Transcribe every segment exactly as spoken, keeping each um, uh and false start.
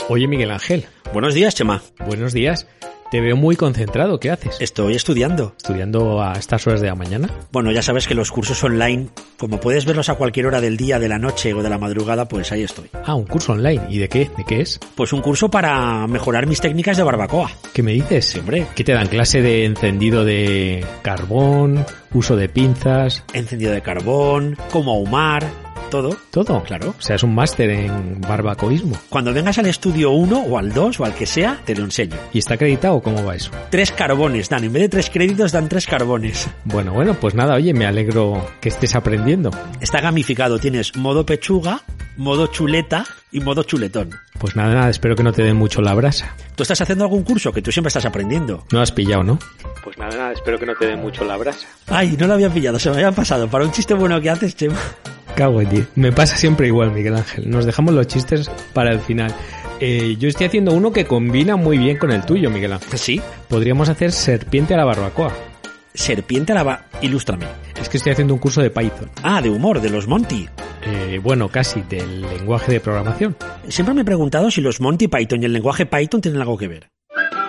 Oye, Miguel Ángel. Buenos días, Chema. Buenos días. Te veo muy concentrado. ¿Qué haces? Estoy estudiando. ¿Estudiando a estas horas de la mañana? Bueno, ya sabes que los cursos online, como puedes verlos a cualquier hora del día, de la noche o de la madrugada, pues ahí estoy. Ah, un curso online. ¿Y de qué? ¿De qué es? Pues un curso para mejorar mis técnicas de barbacoa. ¿Qué me dices? Sí, hombre. ¿Qué te dan? ¿Clase de encendido de carbón? ¿Uso de pinzas? Encendido de carbón, cómo ahumar... ¿Todo? ¿Todo? Claro. O sea, es un máster en barbacoísmo. Cuando vengas al estudio uno o al dos o al que sea, te lo enseño. ¿Y está acreditado? ¿Cómo va eso? Tres carbones dan. En vez de tres créditos, dan tres carbones. Bueno, bueno, pues nada, oye, me alegro que estés aprendiendo. Está gamificado. Tienes modo pechuga, modo chuleta y modo chuletón. Pues nada, nada, espero que no te den mucho la brasa. ¿Tú estás haciendo algún curso? Que tú siempre estás aprendiendo. No has pillado, ¿no? Pues nada, nada, espero que no te den mucho la brasa. Ay, no lo había pillado, se me había pasado. Para un chiste bueno que haces, Chema. Cago en ti. Me pasa siempre igual, Miguel Ángel. Nos dejamos los chistes para el final. Eh, yo estoy haciendo uno que combina muy bien con el tuyo, Miguel Ángel. ¿Sí? Podríamos hacer serpiente a la barbacoa. Serpiente a la barbacoa. Ilústrame. Es que estoy haciendo un curso de Python. Ah, de humor, de los Monty. Eh, bueno, casi, del lenguaje de programación. Siempre me he preguntado si los Monty Python y el lenguaje Python tienen algo que ver.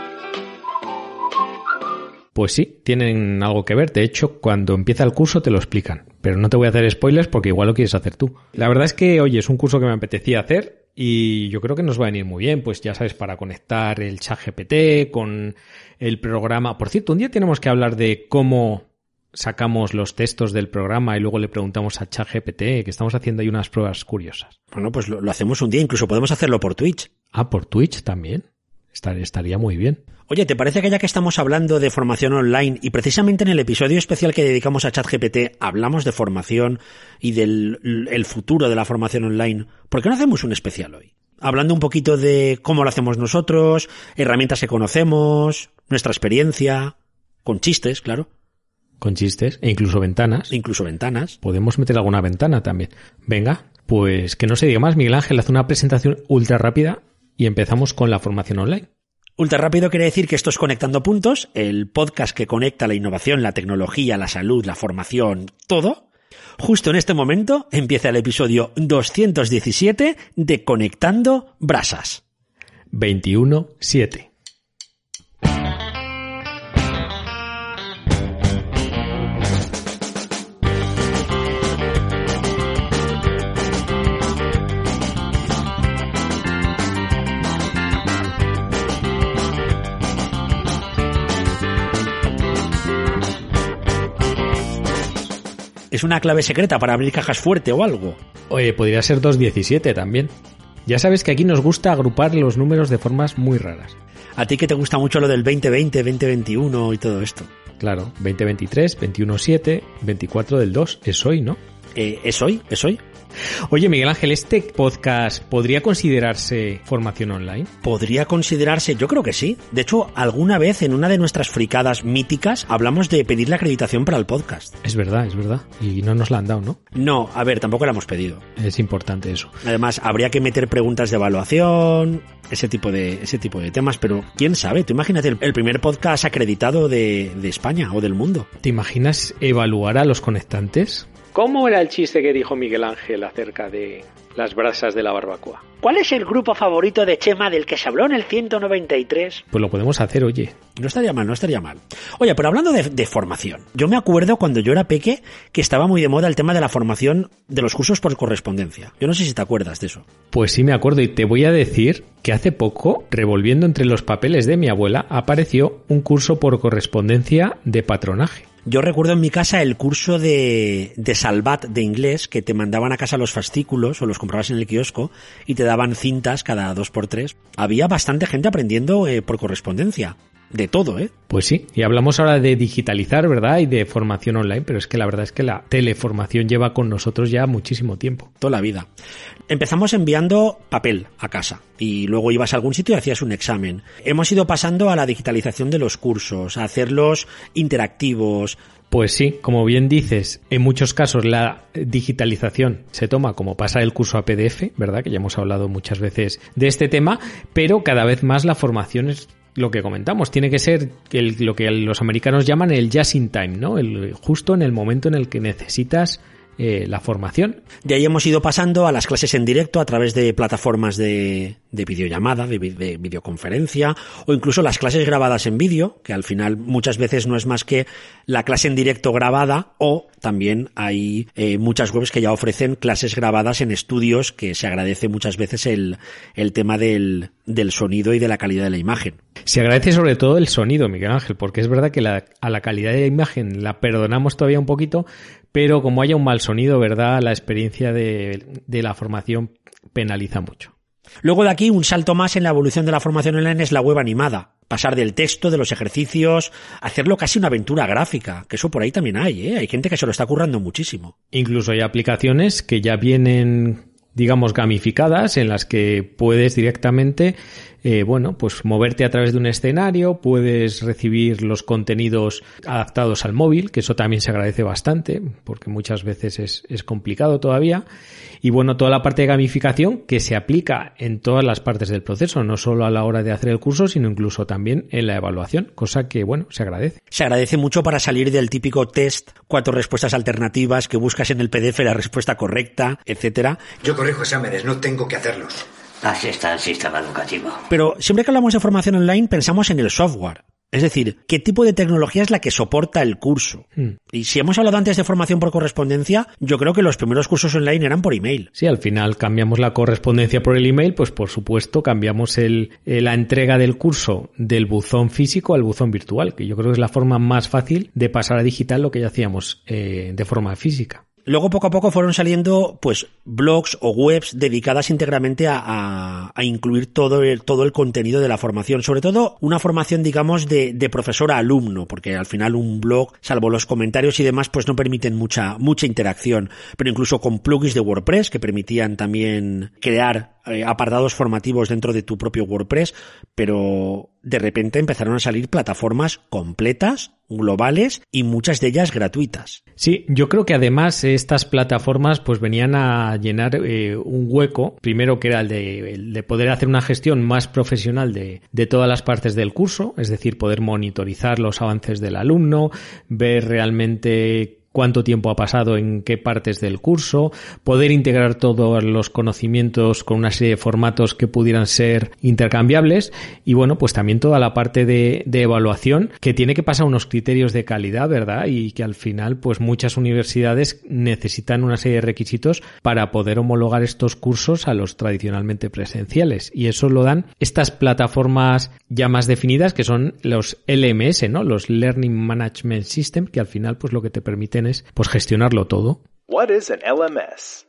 Pues sí, tienen algo que ver. De hecho, cuando empieza el curso te lo explican. Pero no te voy a hacer spoilers porque igual lo quieres hacer tú. La verdad es que, oye, es un curso que me apetecía hacer y yo creo que nos va a venir muy bien. Pues ya sabes, para conectar el ChatGPT con el programa. Por cierto, un día tenemos que hablar de cómo sacamos los textos del programa y luego le preguntamos a ChatGPT, que estamos haciendo ahí unas pruebas curiosas. Bueno, pues lo, lo hacemos un día. Incluso podemos hacerlo por Twitch. Ah, ¿por Twitch también? Estar, estaría muy bien. Oye, ¿te parece que ya que estamos hablando de formación online y precisamente en el episodio especial que dedicamos a ChatGPT hablamos de formación y del el futuro de la formación online, ¿por qué no hacemos un especial hoy? Hablando un poquito de cómo lo hacemos nosotros, herramientas que conocemos, nuestra experiencia, con chistes, claro. Con chistes e incluso ventanas. Incluso ventanas. Podemos meter alguna ventana también. Venga, pues que no se diga más, Miguel Ángel, haz una presentación ultra rápida y empezamos con la formación online. Ultra rápido quiere decir que esto es Conectando Puntos, el podcast que conecta la innovación, la tecnología, la salud, la formación, todo. Justo en este momento empieza el episodio doscientos diecisiete de Conectando Brasas. veintiuno siete. ¿Es una clave secreta para abrir cajas fuerte o algo? Oye, podría ser doscientos diecisiete también. Ya sabes que aquí nos gusta agrupar los números de formas muy raras. A ti que te gusta mucho lo del veinte veinte, veinte veintiuno y todo esto. Claro, veinte veintitrés, veintiuno siete, veinticuatro del dos, es hoy, ¿no? Eh, ¿Es hoy? ¿Es hoy? Oye, Miguel Ángel, ¿este podcast podría considerarse formación online? Podría considerarse, yo creo que sí. De hecho, alguna vez en una de nuestras fricadas míticas hablamos de pedir la acreditación para el podcast. Es verdad, es verdad. Y no nos la han dado, ¿no? No, a ver, tampoco la hemos pedido. Es importante eso. Además, habría que meter preguntas de evaluación, ese tipo de, ese tipo de temas, pero quién sabe, tú imagínate el, el primer podcast acreditado de, de España o del mundo. ¿Te imaginas evaluar a los conectantes? ¿Cómo era el chiste que dijo Miguel Ángel acerca de las brasas de la barbacoa? ¿Cuál es el grupo favorito de Chema del que se habló en el ciento noventa y tres? Pues lo podemos hacer, oye. No estaría mal, no estaría mal. Oye, pero hablando de, de formación, yo me acuerdo cuando yo era peque que estaba muy de moda el tema de la formación de los cursos por correspondencia. Yo no sé si te acuerdas de eso. Pues sí me acuerdo y te voy a decir que hace poco, revolviendo entre los papeles de mi abuela, apareció un curso por correspondencia de patronaje. Yo recuerdo en mi casa el curso de, de Salvat de inglés, que te mandaban a casa los fascículos o los comprabas en el kiosco y te daban cintas cada dos por tres. Había bastante gente aprendiendo eh, por correspondencia. De todo, ¿eh? Pues sí, y hablamos ahora de digitalizar, ¿verdad? Y de formación online, pero es que la verdad es que la teleformación lleva con nosotros ya muchísimo tiempo. Toda la vida. Empezamos enviando papel a casa y luego ibas a algún sitio y hacías un examen. Hemos ido pasando a la digitalización de los cursos, a hacerlos interactivos. Pues sí, como bien dices, en muchos casos la digitalización se toma como pasar el curso a P D F, ¿verdad? Que ya hemos hablado muchas veces de este tema, pero cada vez más la formación es lo que comentamos, tiene que ser el, lo que los americanos llaman el just in time, ¿no? El, justo en el momento en el que necesitas eh, la formación. De ahí hemos ido pasando a las clases en directo a través de plataformas de, de videollamada, de, de videoconferencia, o incluso las clases grabadas en vídeo, que al final muchas veces no es más que la clase en directo grabada, o también hay eh, muchas webs que ya ofrecen clases grabadas en estudios, que se agradece muchas veces el, el tema del, del sonido y de la calidad de la imagen. Se agradece sobre todo el sonido, Miguel Ángel, porque es verdad que la, a la calidad de la imagen la perdonamos todavía un poquito, pero como haya un mal sonido, ¿verdad?, la experiencia de, de la formación penaliza mucho. Luego de aquí, un salto más en la evolución de la formación online es la web animada. Pasar del texto, de los ejercicios, hacerlo casi una aventura gráfica, que eso por ahí también hay, ¿eh? Hay gente que se lo está currando muchísimo. Incluso hay aplicaciones que ya vienen, digamos, gamificadas, en las que puedes directamente, eh, bueno, pues moverte a través de un escenario, puedes recibir los contenidos adaptados al móvil, que eso también se agradece bastante, porque muchas veces es, es complicado todavía. Y bueno, toda la parte de gamificación que se aplica en todas las partes del proceso, no solo a la hora de hacer el curso, sino incluso también en la evaluación, cosa que, bueno, se agradece. Se agradece mucho para salir del típico test, cuatro respuestas alternativas, que buscas en el P D F la respuesta correcta, etcétera. Yo corrijo exámenes, no tengo que hacerlos. Así está el sistema educativo. Pero siempre que hablamos de formación online pensamos en el software. Es decir, ¿qué tipo de tecnología es la que soporta el curso? Hmm. Y si hemos hablado antes de formación por correspondencia, yo creo que los primeros cursos online eran por email. Sí, al final cambiamos la correspondencia por el email, pues por supuesto cambiamos el, la entrega del curso del buzón físico al buzón virtual, que yo creo que es la forma más fácil de pasar a digital lo que ya hacíamos eh, de forma física. Luego, poco a poco, fueron saliendo pues blogs o webs dedicadas íntegramente a, a, a incluir todo el, todo el contenido de la formación. Sobre todo, una formación, digamos, de, de profesor a alumno, porque al final un blog, salvo los comentarios y demás, pues no permiten mucha, mucha interacción. Pero incluso con plugins de WordPress que permitían también crear eh, apartados formativos dentro de tu propio WordPress, pero de repente empezaron a salir plataformas completas, globales y muchas de ellas gratuitas. Sí, yo creo que además estas plataformas pues venían a llenar eh, un hueco, primero que era el de, el de poder hacer una gestión más profesional de, de todas las partes del curso, es decir, poder monitorizar los avances del alumno, ver realmente cuánto tiempo ha pasado en qué partes del curso, poder integrar todos los conocimientos con una serie de formatos que pudieran ser intercambiables y bueno, pues también toda la parte de, de evaluación que tiene que pasar unos criterios de calidad, ¿verdad? Y que al final pues muchas universidades necesitan una serie de requisitos para poder homologar estos cursos a los tradicionalmente presenciales y eso lo dan estas plataformas ya más definidas que son los L M S, ¿no? Los Learning Management System, que al final pues lo que te permiten es pues gestionarlo todo. What is an L M S?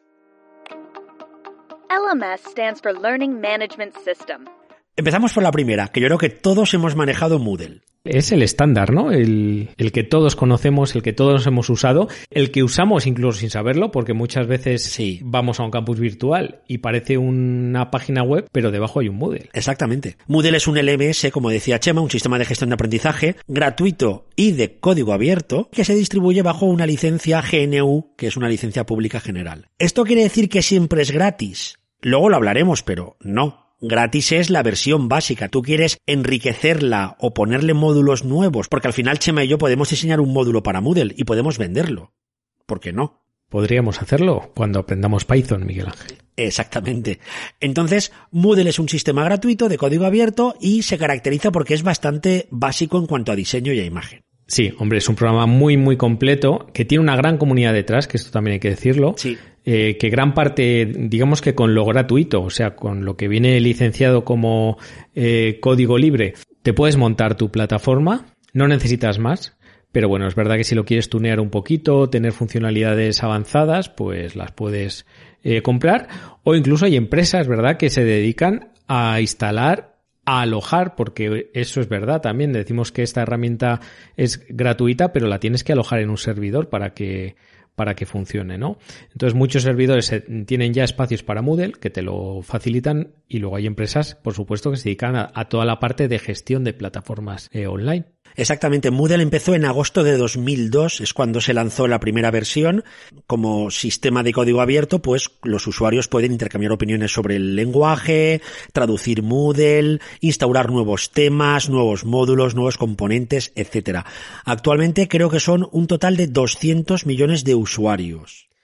L M S stands for Learning Management System. Empezamos por la primera, que yo creo que todos hemos manejado Moodle. Es el estándar, ¿no? El, el que todos conocemos, el que todos hemos usado, el que usamos incluso sin saberlo, porque muchas veces sí. Vamos a un campus virtual y parece una página web, pero debajo hay un Moodle. Exactamente. Moodle es un L M S, como decía Chema, un sistema de gestión de aprendizaje gratuito y de código abierto que se distribuye bajo una licencia G N U, que es una licencia pública general. ¿Esto quiere decir que siempre es gratis? Luego lo hablaremos, pero no. Gratis es la versión básica. Tú quieres enriquecerla o ponerle módulos nuevos, porque al final Chema y yo podemos diseñar un módulo para Moodle y podemos venderlo. ¿Por qué no? Podríamos hacerlo cuando aprendamos Python, Miguel Ángel. Exactamente. Entonces, Moodle es un sistema gratuito de código abierto y se caracteriza porque es bastante básico en cuanto a diseño y a imagen. Sí, hombre, es un programa muy, muy completo, que tiene una gran comunidad detrás, que esto también hay que decirlo. Sí. Eh, que gran parte, digamos que con lo gratuito, o sea, con lo que viene licenciado como eh, código libre, te puedes montar tu plataforma, no necesitas más, pero bueno, es verdad que si lo quieres tunear un poquito, tener funcionalidades avanzadas, pues las puedes eh, comprar, o incluso hay empresas, ¿verdad?, que se dedican a instalar, a alojar, porque eso es verdad también, decimos que esta herramienta es gratuita, pero la tienes que alojar en un servidor para que para que funcione, ¿no? Entonces muchos servidores tienen ya espacios para Moodle que te lo facilitan y luego hay empresas, por supuesto, que se dedican a, a toda la parte de gestión de plataformas eh, online. Exactamente, Moodle empezó en agosto de dos mil dos, es cuando se lanzó la primera versión. Como sistema de código abierto, pues los usuarios pueden intercambiar opiniones sobre el lenguaje, traducir Moodle, instaurar nuevos temas, nuevos módulos, nuevos componentes, etcétera. Actualmente creo que son un total de doscientos millones de usuarios.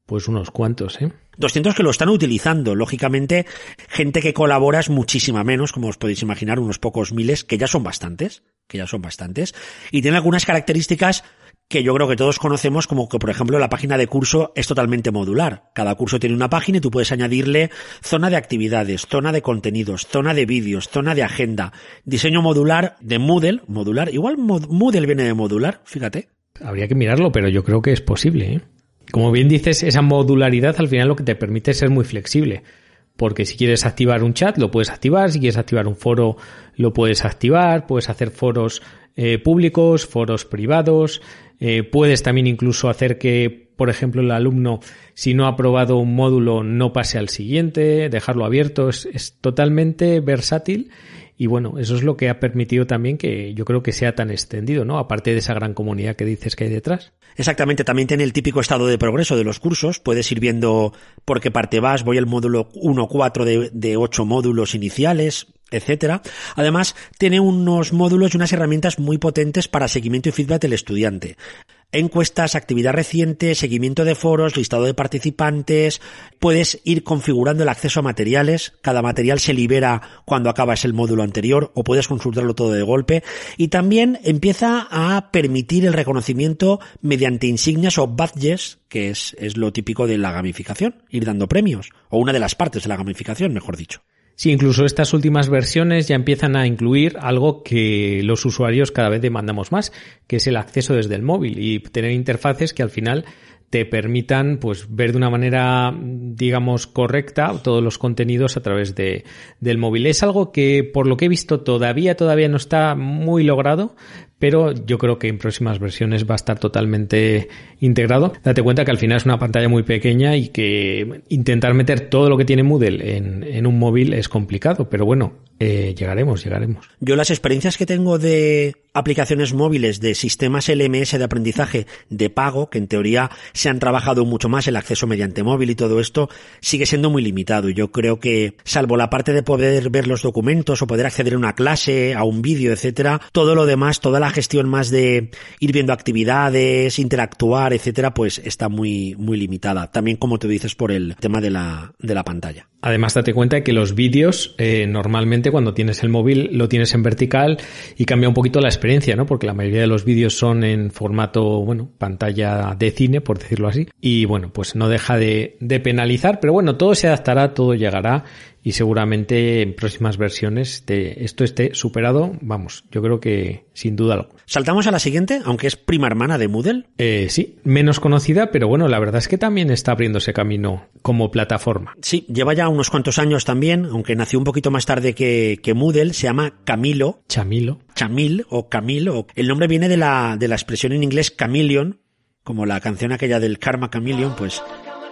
Pues unos cuantos, ¿eh? doscientos que lo están utilizando. Lógicamente, gente que colabora es muchísima menos, como os podéis imaginar, unos pocos miles, que ya son bastantes, que ya son bastantes, y tiene algunas características que yo creo que todos conocemos, como que, por ejemplo, la página de curso es totalmente modular. Cada curso tiene una página y tú puedes añadirle zona de actividades, zona de contenidos, zona de vídeos, zona de agenda, diseño modular de Moodle, modular, igual Moodle viene de modular, fíjate. Habría que mirarlo, pero yo creo que es posible, ¿eh? Como bien dices, esa modularidad al final lo que te permite es ser muy flexible. Porque si quieres activar un chat, lo puedes activar. Si quieres activar un foro, lo puedes activar. Puedes hacer foros eh, públicos, foros privados. Eh, puedes también incluso hacer que, por ejemplo, el alumno, si no ha aprobado un módulo, no pase al siguiente, dejarlo abierto. Es, es totalmente versátil. Y bueno, eso es lo que ha permitido también que yo creo que sea tan extendido, ¿no? Aparte de esa gran comunidad que dices que hay detrás. Exactamente, también tiene el típico estado de progreso de los cursos. Puedes ir viendo por qué parte vas, voy al módulo uno cuatro de, de ocho módulos iniciales, etcétera. Además, tiene unos módulos y unas herramientas muy potentes para seguimiento y feedback del estudiante. Encuestas, actividad reciente, seguimiento de foros, listado de participantes. Puedes ir configurando el acceso a materiales. Cada material se libera cuando acabas el módulo anterior o puedes consultarlo todo de golpe. Y también empieza a permitir el reconocimiento mediante insignias o badges, que es, es lo típico de la gamificación, ir dando premios, o una de las partes de la gamificación, mejor dicho. Sí, incluso estas últimas versiones ya empiezan a incluir algo que los usuarios cada vez demandamos más, que es el acceso desde el móvil y tener interfaces que al final te permitan pues ver de una manera, digamos, correcta todos los contenidos a través de del móvil. Es algo que, por lo que he visto, todavía todavía no está muy logrado, pero yo creo que en próximas versiones va a estar totalmente integrado. Date cuenta que al final es una pantalla muy pequeña y que intentar meter todo lo que tiene Moodle en, en un móvil es complicado, pero bueno, eh, llegaremos, llegaremos. Yo las experiencias que tengo de aplicaciones móviles de sistemas L M S de aprendizaje de pago, que en teoría se han trabajado mucho más el acceso mediante móvil y todo esto, sigue siendo muy limitado. Yo creo que, salvo la parte de poder ver los documentos o poder acceder a una clase, a un vídeo, etcétera, todo lo demás, toda la gestión más de ir viendo actividades, interactuar, etcétera, pues está muy muy limitada. También, como tú dices, por el tema de la de la pantalla. Además, date cuenta de que los vídeos, eh, normalmente cuando tienes el móvil lo tienes en vertical y cambia un poquito la experiencia, ¿no? Porque la mayoría de los vídeos son en formato, bueno, pantalla de cine, por decirlo así. Y bueno, pues no deja de, de penalizar, pero bueno, todo se adaptará, todo llegará y seguramente en próximas versiones de esto esté superado. Vamos, yo creo que sin duda alguna. ¿Saltamos a la siguiente, aunque es prima hermana de Moodle? Eh, sí, menos conocida, pero bueno, la verdad es que también está abriéndose camino como plataforma. Sí, lleva ya unos cuantos años también, aunque nació un poquito más tarde que, que Moodle. Se llama Camilo. Chamilo. Chamil o Camilo. O, el nombre viene de la, de la expresión en inglés chameleon, como la canción aquella del Karma Chameleon, pues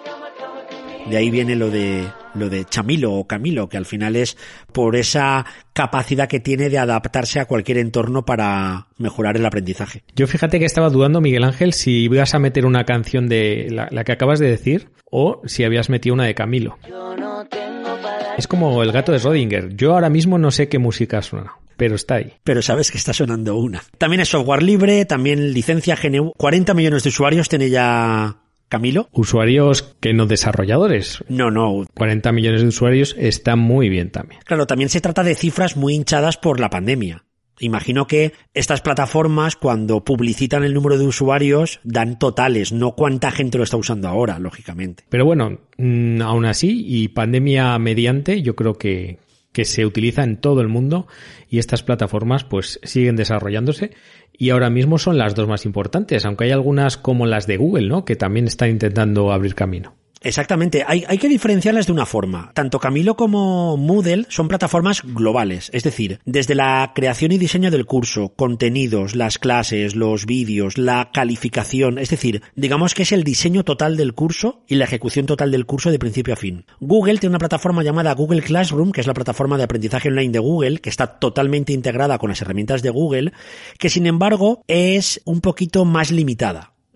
de ahí viene lo de lo de Chamilo o Camilo, que al final es por esa capacidad que tiene de adaptarse a cualquier entorno para mejorar el aprendizaje. Yo fíjate que estaba dudando, Miguel Ángel, si ibas a meter una canción de la, la que acabas de decir o si habías metido una de Camilo. Es como el gato de Schrödinger. Yo ahora mismo no sé qué música suena, pero está ahí. Pero sabes que está sonando una. También es software libre, también licencia G N U. cuarenta millones de usuarios tiene ya Camilo. Usuarios que no desarrolladores. No, no. cuarenta millones de usuarios está muy bien también. Claro, también se trata de cifras muy hinchadas por la pandemia. Imagino que estas plataformas, cuando publicitan el número de usuarios, dan totales, no cuánta gente lo está usando ahora, lógicamente. Pero bueno, mmm, aún así, y pandemia mediante, yo creo que, que se utiliza en todo el mundo y estas plataformas pues siguen desarrollándose y ahora mismo son las dos más importantes, aunque hay algunas como las de Google, ¿no? Que también están intentando abrir camino. Exactamente, hay, hay que diferenciarlas de una forma. Tanto Camilo como Moodle son plataformas globales, es decir, desde la creación y diseño del curso, contenidos, las clases, los vídeos, la calificación, es decir, digamos que es el diseño total del curso y la ejecución total del curso de principio a fin. Google tiene una plataforma llamada Google Classroom, que es la plataforma de aprendizaje online de Google, que está totalmente integrada con las herramientas de Google, que sin embargo es un poquito más limitada.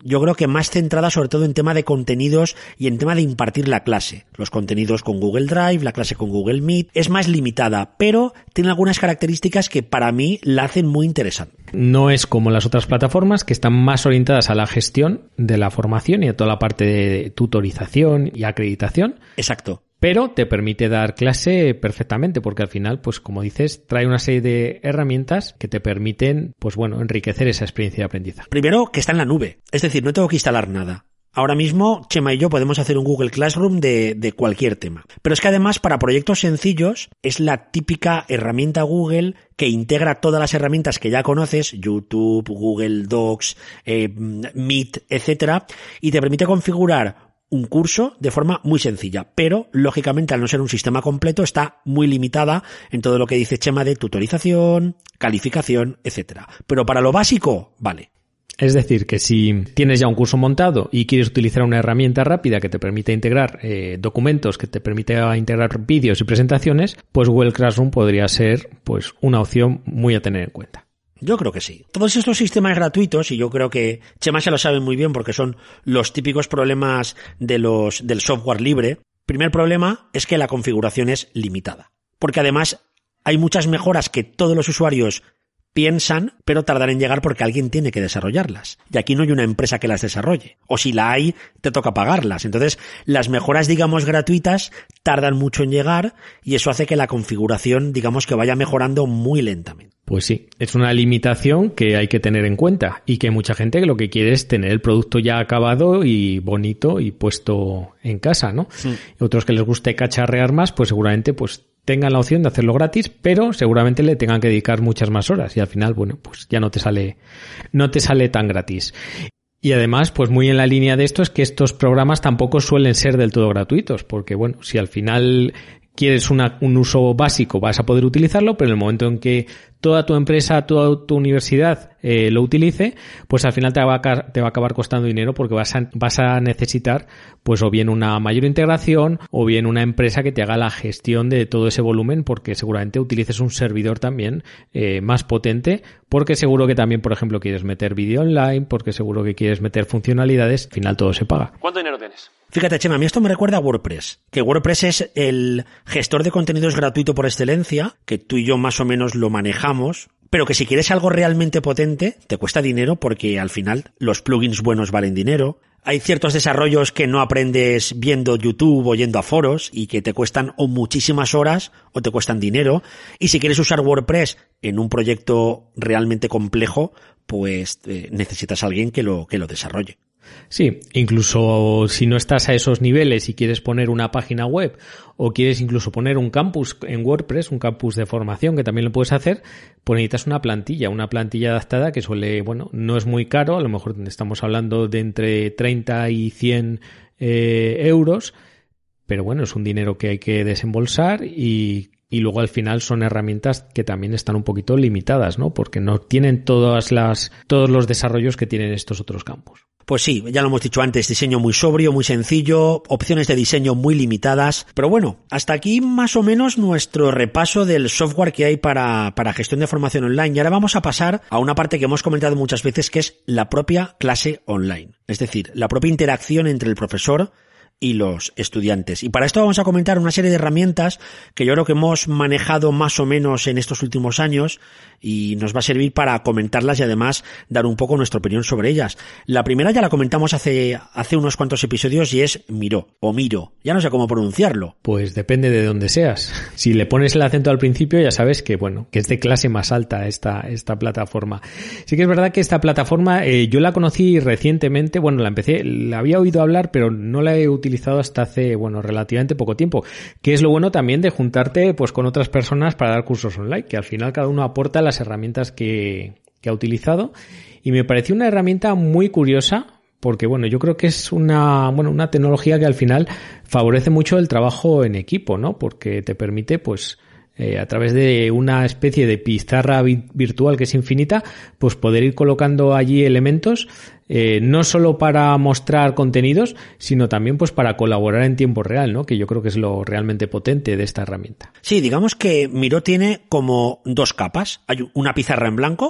yo creo que más centrada sobre todo en tema de contenidos y en tema de impartir la clase. Los contenidos con Google Drive, la clase con Google Meet, es más limitada, pero tiene algunas características que para mí la hacen muy interesante. No es como las otras plataformas que están más orientadas a la gestión de la formación y a toda la parte de tutorización y acreditación. Exacto. Pero te permite dar clase perfectamente porque al final, pues como dices, trae una serie de herramientas que te permiten, pues bueno, enriquecer esa experiencia de aprendizaje. Primero, que está en la nube. Es decir, no tengo que instalar nada. Ahora mismo, Chema y yo podemos hacer un Google Classroom de, de cualquier tema. Pero es que además, para proyectos sencillos, es la típica herramienta Google que integra todas las herramientas que ya conoces, YouTube, Google Docs, eh, Meet, etcétera, y te permite configurar un curso de forma muy sencilla, pero lógicamente al no ser un sistema completo está muy limitada en todo lo que dice Chema de tutorización, calificación, etcétera. Pero para lo básico, vale. Es decir, que si tienes ya un curso montado y quieres utilizar una herramienta rápida que te permite integrar eh, documentos, que te permite integrar vídeos y presentaciones, pues Google Classroom podría ser pues una opción muy a tener en cuenta. Yo creo que sí. Todos estos sistemas gratuitos, y yo creo que Chema se lo sabe muy bien porque son los típicos problemas de los del software libre. Primer problema es que la configuración es limitada. Porque además hay muchas mejoras que todos los usuarios piensan, pero tardan en llegar porque alguien tiene que desarrollarlas. Y aquí no hay una empresa que las desarrolle. O si la hay, te toca pagarlas. Entonces, las mejoras, digamos, gratuitas tardan mucho en llegar y eso hace que la configuración, digamos, que vaya mejorando muy lentamente. Pues sí, es una limitación que hay que tener en cuenta y que mucha gente lo que quiere es tener el producto ya acabado y bonito y puesto en casa, ¿no? Sí. Y otros que les guste cacharrear más, pues seguramente pues tengan la opción de hacerlo gratis, pero seguramente le tengan que dedicar muchas más horas y al final, bueno, pues ya no te sale, no te sale tan gratis. Y además, pues muy en la línea de esto es que estos programas tampoco suelen ser del todo gratuitos, porque bueno, si al final quieres una, un uso básico, vas a poder utilizarlo, pero en el momento en que toda tu empresa, toda tu universidad eh, lo utilice, pues al final te va, a, te va a acabar costando dinero porque vas a, vas a necesitar pues o bien una mayor integración o bien una empresa que te haga la gestión de todo ese volumen porque seguramente utilices un servidor también eh, más potente porque seguro que también, por ejemplo, quieres meter vídeo online, porque seguro que quieres meter funcionalidades, al final todo se paga. ¿Cuánto dinero tienes? Fíjate, Chema, a mí esto me recuerda a WordPress, que WordPress es el gestor de contenidos gratuito por excelencia, que tú y yo más o menos lo manejamos, pero que si quieres algo realmente potente, te cuesta dinero porque al final los plugins buenos valen dinero. Hay ciertos desarrollos que no aprendes viendo YouTube o yendo a foros y que te cuestan o muchísimas horas o te cuestan dinero. Y si quieres usar WordPress en un proyecto realmente complejo, pues eh, necesitas a alguien que lo, que lo desarrolle. Sí, incluso si no estás a esos niveles y quieres poner una página web o quieres incluso poner un campus en WordPress, un campus de formación que también lo puedes hacer, pues necesitas una plantilla, una plantilla adaptada que suele, bueno, no es muy caro, a lo mejor estamos hablando de entre treinta y cien eh, euros, pero bueno, es un dinero que hay que desembolsar y Y luego al final son herramientas que también están un poquito limitadas, ¿no? Porque no tienen todas las, todos los desarrollos que tienen estos otros campos. Pues sí, ya lo hemos dicho antes, diseño muy sobrio, muy sencillo, opciones de diseño muy limitadas. Pero bueno, hasta aquí más o menos nuestro repaso del software que hay para, para gestión de formación online. Y ahora vamos a pasar a una parte que hemos comentado muchas veces, que es la propia clase online. Es decir, la propia interacción entre el profesor y los estudiantes. Y para esto vamos a comentar una serie de herramientas que yo creo que hemos manejado más o menos en estos últimos años y nos va a servir para comentarlas y además dar un poco nuestra opinión sobre ellas. La primera ya la comentamos hace, hace unos cuantos episodios y es Miro o Miro. Ya no sé cómo pronunciarlo. Pues depende de dónde seas. Si le pones el acento al principio ya sabes que, bueno, que es de clase más alta esta, esta plataforma. Sí que es verdad que esta plataforma eh, yo la conocí recientemente, bueno, la empecé, la había oído hablar pero no la he utilizado hasta hace, bueno, relativamente poco tiempo, que es lo bueno también de juntarte pues con otras personas para dar cursos online, que al final cada uno aporta las herramientas que, que ha utilizado y me pareció una herramienta muy curiosa porque, bueno, yo creo que es una, bueno, una tecnología que al final favorece mucho el trabajo en equipo, ¿no? Porque te permite, pues, Eh, a través de una especie de pizarra vi- virtual que es infinita, pues poder ir colocando allí elementos, eh, no solo para mostrar contenidos, sino también pues para colaborar en tiempo real, ¿no? Que yo creo que es lo realmente potente de esta herramienta. Sí, digamos que Miro tiene como dos capas. Hay una pizarra en blanco,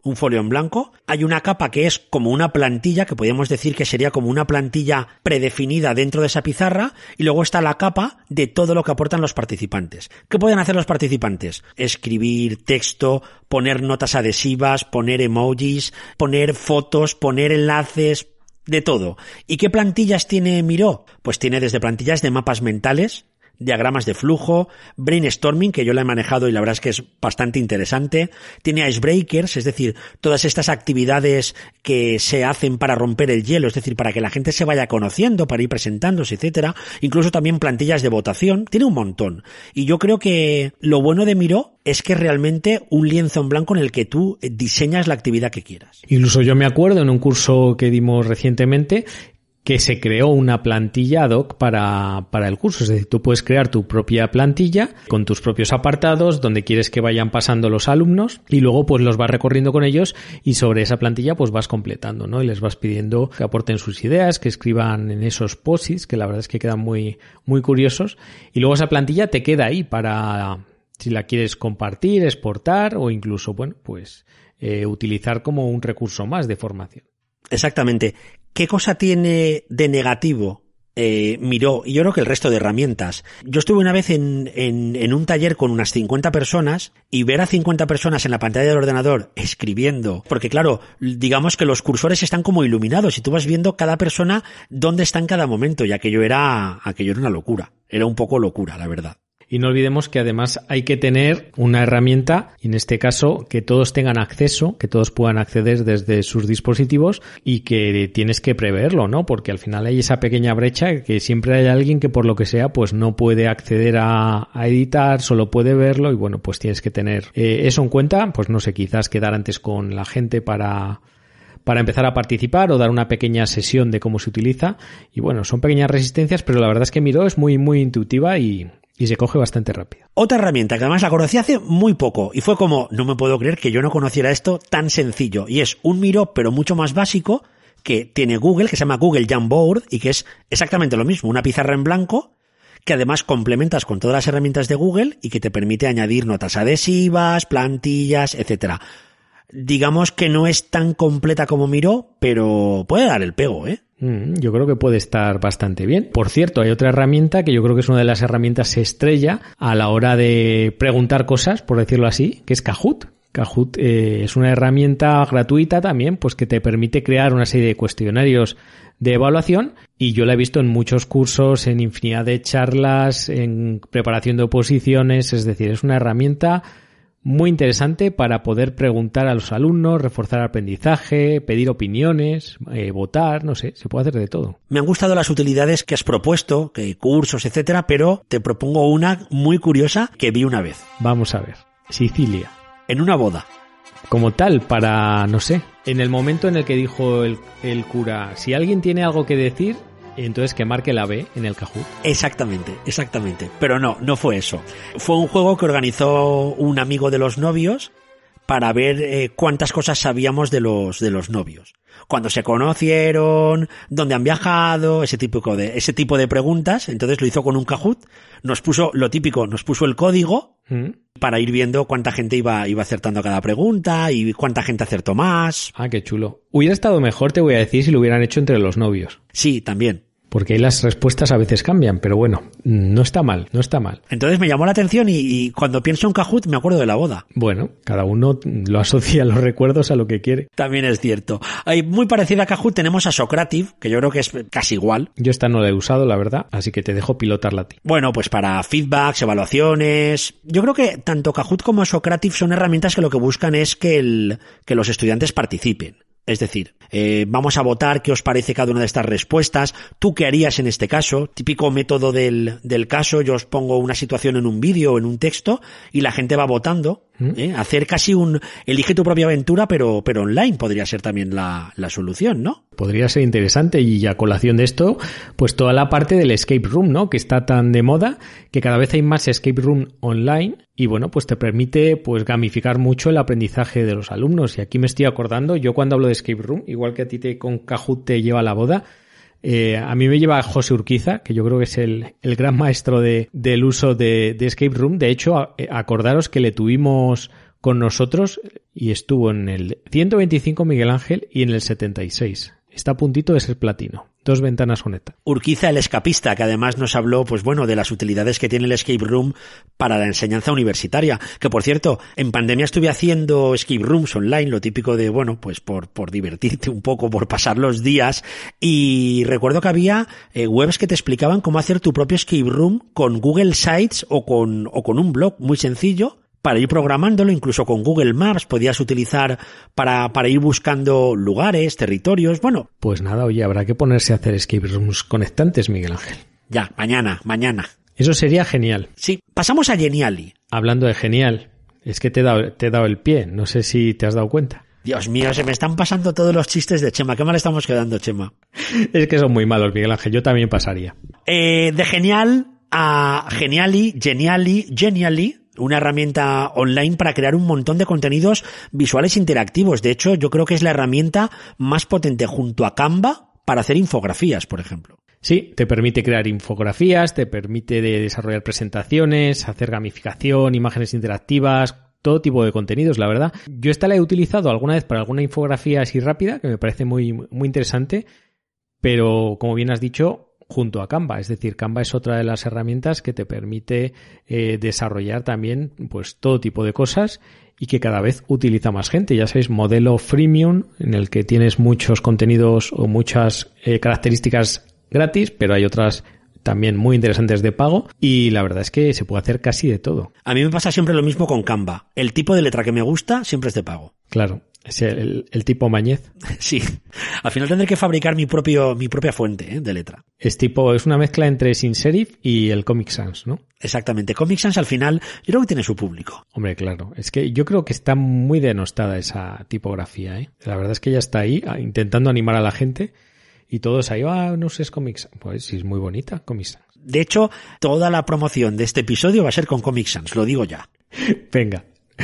un folio en blanco, hay una capa que es como una plantilla, que podríamos decir que sería como una plantilla predefinida dentro de esa pizarra, y luego está la capa de todo lo que aportan los participantes. ¿Qué pueden hacer los participantes? Escribir texto, poner notas adhesivas, poner emojis, poner fotos, poner enlaces, de todo. ¿Y qué plantillas tiene Miro? Pues tiene desde plantillas de mapas mentales, diagramas de flujo, brainstorming, que yo la he manejado y la verdad es que es bastante interesante, tiene icebreakers, es decir, todas estas actividades que se hacen para romper el hielo, es decir, para que la gente se vaya conociendo, para ir presentándose, etcétera, incluso también plantillas de votación, tiene un montón. Y yo creo que lo bueno de Miro es que es realmente un lienzo en blanco en el que tú diseñas la actividad que quieras. Incluso yo me acuerdo en un curso que dimos recientemente que se creó una plantilla ad hoc para, para el curso. Es decir, tú puedes crear tu propia plantilla con tus propios apartados donde quieres que vayan pasando los alumnos y luego pues los vas recorriendo con ellos y sobre esa plantilla pues vas completando, ¿no? Y les vas pidiendo que aporten sus ideas, que escriban en esos posits, que la verdad es que quedan muy, muy curiosos. Y luego esa plantilla te queda ahí para, si la quieres compartir, exportar o incluso, bueno, pues eh, utilizar como un recurso más de formación. Exactamente. ¿Qué cosa tiene de negativo eh, Miro? Y yo creo que el resto de herramientas. Yo estuve una vez en, en, en un taller con unas cincuenta personas y ver a cincuenta personas en la pantalla del ordenador escribiendo, porque claro, digamos que los cursores están como iluminados y tú vas viendo cada persona dónde está en cada momento, y aquello era, aquello era una locura. Era un poco locura, la verdad. Y no olvidemos que además hay que tener una herramienta, en este caso, que todos tengan acceso, que todos puedan acceder desde sus dispositivos y que tienes que preverlo, ¿no? Porque al final hay esa pequeña brecha que siempre hay alguien que por lo que sea pues no puede acceder a, a editar, solo puede verlo y bueno, pues tienes que tener eh, eso en cuenta, pues no sé, quizás quedar antes con la gente para... para empezar a participar o dar una pequeña sesión de cómo se utiliza. Y bueno, son pequeñas resistencias, pero la verdad es que Miro es muy, muy intuitiva y, y se coge bastante rápido. Otra herramienta que además la conocí hace muy poco y fue como, no me puedo creer que yo no conociera esto tan sencillo. Y es un Miro, pero mucho más básico, que tiene Google, que se llama Google Jamboard y que es exactamente lo mismo, una pizarra en blanco que además complementas con todas las herramientas de Google y que te permite añadir notas adhesivas, plantillas, etcétera. Digamos que no es tan completa como Miro, pero puede dar el pego, ¿eh? Mm, yo creo que puede estar bastante bien. Por cierto, hay otra herramienta que yo creo que es una de las herramientas estrella a la hora de preguntar cosas, por decirlo así, que es Kahoot. Kahoot eh, es una herramienta gratuita también, pues que te permite crear una serie de cuestionarios de evaluación y yo la he visto en muchos cursos, en infinidad de charlas, en preparación de oposiciones, es decir, es una herramienta muy interesante para poder preguntar a los alumnos, reforzar el aprendizaje, pedir opiniones, eh, votar, no sé, se puede hacer de todo. Me han gustado las utilidades que has propuesto, que cursos, etcétera, pero te propongo una muy curiosa que vi una vez. Vamos a ver. Sicilia. En una boda. Como tal, para, no sé, en el momento en el que dijo el, el cura, si alguien tiene algo que decir, entonces que marque la B en el Kahoot. Exactamente, exactamente. Pero no, no fue eso. Fue un juego que organizó un amigo de los novios para ver eh, cuántas cosas sabíamos de los de los novios. Cuándo se conocieron, dónde han viajado, ese tipo de ese tipo de preguntas. Entonces lo hizo con un Kahoot. Nos puso lo típico, nos puso el código ¿Mm? para ir viendo cuánta gente iba iba acertando a cada pregunta y cuánta gente acertó más. Ah, qué chulo. Hubiera estado mejor, te voy a decir, si lo hubieran hecho entre los novios. Sí, también. Porque ahí las respuestas a veces cambian, pero bueno, no está mal, no está mal. Entonces me llamó la atención y, y cuando pienso en Kahoot me acuerdo de la boda. Bueno, cada uno lo asocia los recuerdos a lo que quiere. También es cierto. Hay muy parecida a Kahoot tenemos a Socrative, que yo creo que es casi igual. Yo esta no la he usado, la verdad, así que te dejo pilotarla a ti. Bueno, pues para feedbacks, evaluaciones... Yo creo que tanto Kahoot como Socrative son herramientas que lo que buscan es que, el, que los estudiantes participen. Es decir, eh, vamos a votar qué os parece cada una de estas respuestas, tú qué harías en este caso, típico método del, del caso, yo os pongo una situación en un vídeo o en un texto y la gente va votando, ¿eh? Hacer casi un, elige tu propia aventura pero, pero online podría ser también la, la solución, ¿no? Podría ser interesante y a colación de esto, pues toda la parte del escape room, ¿no? Que está tan de moda, que cada vez hay más escape room online y bueno, pues te permite pues gamificar mucho el aprendizaje de los alumnos. Y aquí me estoy acordando, yo cuando hablo de escape room, igual que a ti te, con Kahoot te lleva a la boda, eh, a mí me lleva José Urquiza, que yo creo que es el, el gran maestro de, del uso de, de escape room. De hecho, a, acordaros que le tuvimos con nosotros y estuvo en el ciento veinticinco Miguel Ángel y en el setenta y seis. Está a puntito de ser platino. Dos ventanas conecta. Urquiza, el escapista, que además nos habló, pues bueno, de las utilidades que tiene el escape room para la enseñanza universitaria. Que por cierto, en pandemia estuve haciendo escape rooms online, lo típico de, bueno, pues por, por divertirte un poco, por pasar los días. Y recuerdo que había eh, webs que te explicaban cómo hacer tu propio escape room con Google Sites o con, o con un blog muy sencillo, para ir programándolo, incluso con Google Maps podías utilizar para, para ir buscando lugares, territorios, bueno. Pues nada, oye, habrá que ponerse a hacer escape rooms conectantes, Miguel Ángel. Ya, mañana, mañana. Eso sería genial. Sí, pasamos a Geniali. Hablando de genial, es que te he dado, te he dado el pie, no sé si te has dado cuenta. Dios mío, se me están pasando todos los chistes de Chema. Qué mal estamos quedando, Chema. Es que son muy malos, Miguel Ángel, yo también pasaría. Eh, de genial a Geniali, Geniali, Geniali. Una herramienta online para crear un montón de contenidos visuales interactivos. De hecho, yo creo que es la herramienta más potente junto a Canva para hacer infografías, por ejemplo. Sí, te permite crear infografías, te permite de desarrollar presentaciones, hacer gamificación, imágenes interactivas, todo tipo de contenidos, la verdad. Yo esta la he utilizado alguna vez para alguna infografía así rápida, que me parece muy, muy interesante, pero como bien has dicho, junto a Canva, es decir, Canva es otra de las herramientas que te permite eh, desarrollar también pues todo tipo de cosas y que cada vez utiliza más gente. Ya sabéis, modelo freemium en el que tienes muchos contenidos o muchas eh, características gratis, pero hay otras también muy interesantes de pago y la verdad es que se puede hacer casi de todo. A mí me pasa siempre lo mismo con Canva. El tipo de letra que me gusta siempre es de pago. Claro. Es el, el tipo Mañez. Sí. Al final tendré que fabricar mi propio mi propia fuente ¿eh? de letra. Es tipo, es una mezcla entre Sans Serif y el Comic Sans, ¿no? Exactamente. Comic Sans al final yo creo que tiene su público. Hombre, claro. Es que yo creo que está muy denostada esa tipografía, ¿eh? La verdad es que ella está ahí intentando animar a la gente y todos ahí, ah, no sé, es Comic Sans. Pues sí, es muy bonita, Comic Sans. De hecho, toda la promoción de este episodio va a ser con Comic Sans, lo digo ya. Venga.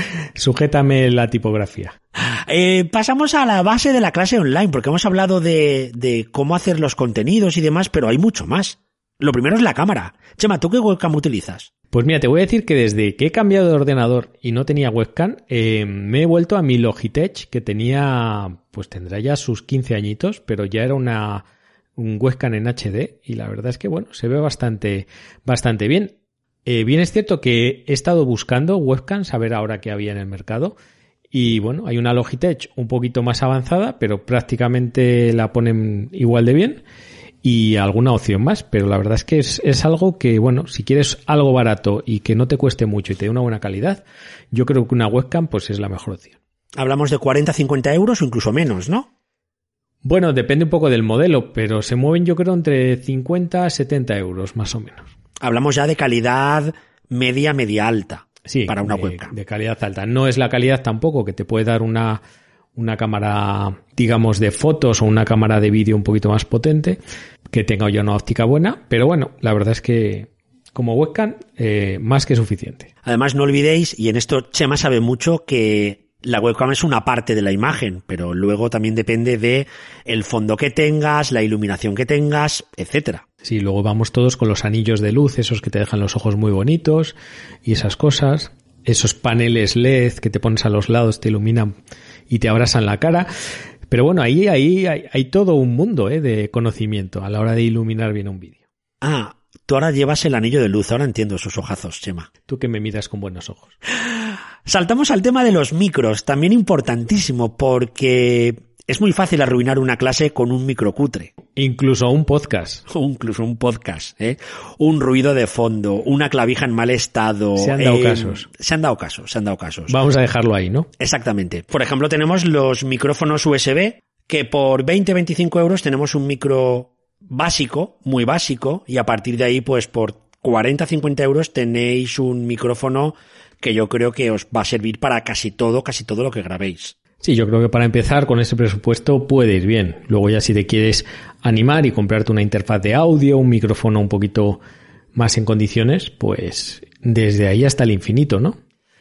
Sujétame la tipografía. Eh, pasamos a la base de la clase online, porque hemos hablado de, de cómo hacer los contenidos y demás, pero hay mucho más. Lo primero es la cámara. Chema, ¿tú qué webcam utilizas? Pues mira, te voy a decir que desde que he cambiado de ordenador y no tenía webcam, eh, me he vuelto a mi Logitech, que tenía, pues tendrá ya sus quince añitos, pero ya era una un webcam en H D y la verdad es que, bueno, se ve bastante, bastante bien. Eh, bien es cierto que he estado buscando webcams a ver ahora qué había en el mercado y bueno, hay una Logitech un poquito más avanzada, pero prácticamente la ponen igual de bien y alguna opción más, pero la verdad es que es, es algo que, bueno, si quieres algo barato y que no te cueste mucho y te dé una buena calidad, yo creo que una webcam pues es la mejor opción. Hablamos de cuarenta a cincuenta euros o incluso menos, ¿no? Bueno, depende un poco del modelo, pero se mueven yo creo entre cincuenta a setenta euros más o menos. Hablamos ya de calidad media, media alta. Sí, para una de, webcam. De calidad alta. No es la calidad tampoco que te puede dar una, una cámara, digamos, de fotos o una cámara de vídeo un poquito más potente, que tenga ya una óptica buena, pero bueno, la verdad es que como webcam, eh, más que suficiente. Además, no olvidéis, y en esto Chema sabe mucho, que la webcam es una parte de la imagen, pero luego también depende de el fondo que tengas, la iluminación que tengas, etcétera. Sí, luego vamos todos con los anillos de luz, esos que te dejan los ojos muy bonitos y esas cosas. Esos paneles L E D que te pones a los lados, te iluminan y te abrasan la cara. Pero bueno, ahí, ahí hay, hay todo un mundo ¿eh? de conocimiento a la hora de iluminar bien un vídeo. Ah, tú ahora llevas el anillo de luz, ahora entiendo esos ojazos, Chema. Tú que me miras con buenos ojos. Saltamos al tema de los micros, también importantísimo, porque es muy fácil arruinar una clase con un micro cutre. Incluso un podcast. O incluso un podcast, ¿eh? Un ruido de fondo, una clavija en mal estado. Se han dado eh, casos. Se han dado casos, se han dado casos. Vamos a dejarlo ahí, ¿no? Exactamente. Por ejemplo, tenemos los micrófonos U S B, que por veinte a veinticinco euros tenemos un micro básico, muy básico, y a partir de ahí, pues por cuarenta a cincuenta euros tenéis un micrófono que yo creo que os va a servir para casi todo, casi todo lo que grabéis. Sí, yo creo que para empezar con ese presupuesto puede ir bien. Luego ya si te quieres animar y comprarte una interfaz de audio, un micrófono un poquito más en condiciones, pues desde ahí hasta el infinito, ¿no?